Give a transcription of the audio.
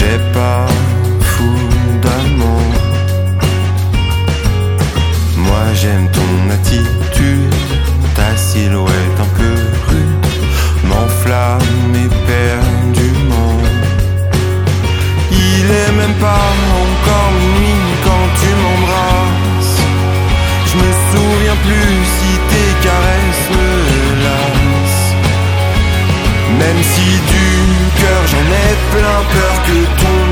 t'es pas fou d'amour. Moi j'aime ton attitude,